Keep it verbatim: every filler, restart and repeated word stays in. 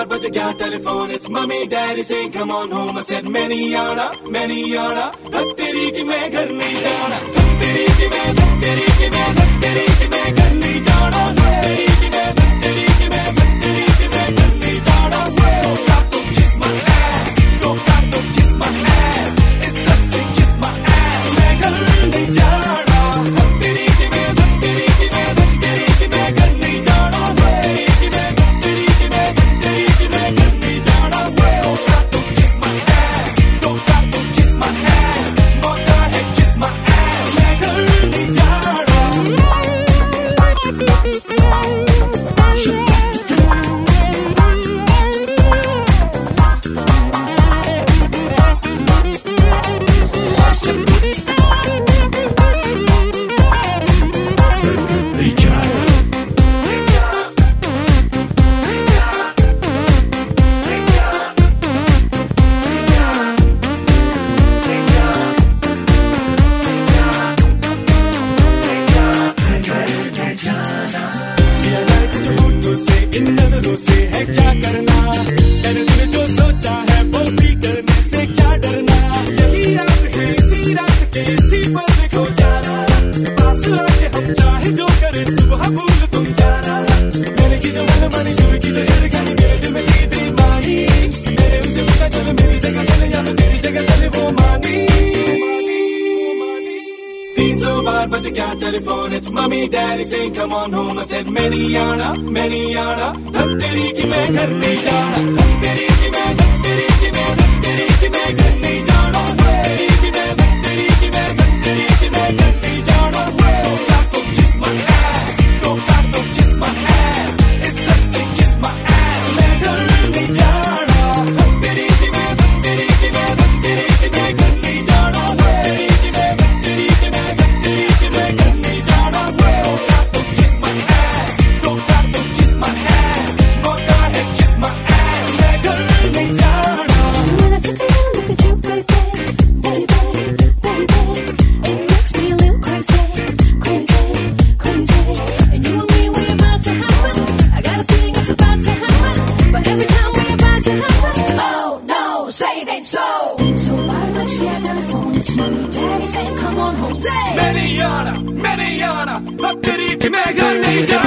बार बज गया telephone, it's mummy daddy saying come on home. I said मैं नहीं आना, मैं नहीं आना, धक तेरी की मैं घर नहीं जाना, धक तेरी की मैं, धक तेरी की मैं, धक तेरी की मैं घर नहीं जाना, धक तेरी की मैं, धक तेरी की मैं, धक तेरी की मैं घर नहीं जाना. Don't got to kiss my ass, don't got to kiss my ass, it's sexy kiss my ass. मैं घर नहीं जाना, धक तेरी की मैं, धक तेरी की मैं, धक तेरी की मैं घर नहीं जाना, धक तेरी की मैं, धक तेरी की मैं, धक तेरी की मैं घर नहीं जाना. Don't got to kiss my ass, don't got to kiss my ass, मौका है kiss my ass. मैं घर नहीं जाना. इन नजरों से है क्या करना, मैंने तूने जो सोचा है वो भी करने से क्या डरना. यही रात है, इसी रात के इसी पल में खो जाना, पास आके हम चाहे जो करे सुबह भूल तुम जाना. मैंने की जो मनमानी शुरू की जो छेड़खानी, मेरे दिल में थी बेईमानी, मैंने उनसे पूछा चलो मेरी जगह चले या तो तेरी जगह चले, वो मानी. तीन सौ बार बज गया telephone, it's mummy daddy saying come on home. I said मैं नहीं आना, मैं नहीं आना, धक तेरी की मैं घर नहीं जाना, धक तेरी की मैं, धक तेरी की मैं, धक तेरी की मैं घर नहीं जाना, धक तेरी की मैं, धक तेरी की मैं, धक तेरी की मैं घर नहीं जाना. Don't got to kiss my ass, don't got to kiss my ass, it's sexy kiss my ass. मैं घर नहीं जाना, धक तेरी की मैं, धक तेरी की मैं, धक तेरी की मैं घर नहीं जाना, धक तेरी की मैं, धक तेरी की मैं, धक तेरी की मैं घर नहीं जाना. Don't got to kiss my ass, don't got to kiss my ass, मौका है kiss my ass. मैं घर नहीं जाना. When I take a look at you, baby, baby, baby, it makes me a little crazy, crazy, crazy. And you and me, we're about to happen. I got a feeling it's about to happen. But every time we're about to happen, oh no, say it ain't so. So why don't you get telephone? It's mummy, daddy saying come on home, say. मैं नहीं आना, मैं नहीं आना, धक तेरी की मैं घर नहीं जाना.